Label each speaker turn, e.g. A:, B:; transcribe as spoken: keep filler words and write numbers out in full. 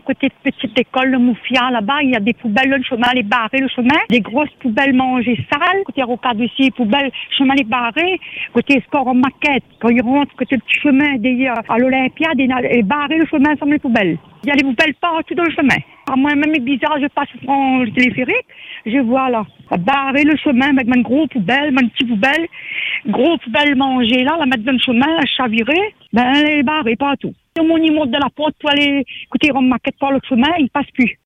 A: côté de petite école, le Moufia, là-bas, il y a des poubelles, le chemin est barré, le chemin. Des grosses poubelles mangées sales. Côté rocade aussi, poubelles, chemin est barré. Côté sport en maquette, quand ils rentrent, côté le petit chemin d'ailleurs, à l'Olympiade, il est barré le chemin sans les poubelles. Il y a des poubelles partout dans le chemin. Alors moi, même c'est bizarre, je passe sur le téléphérique, je vois là, barrer le chemin avec une grosse poubelle, une petite poubelle, gros poubelle mangée là, la mettre dans le chemin, la chavirer, ben elle est barrée partout. Au moment où il monte de la porte pour aller écouter en maquette par le chemin, il passe plus.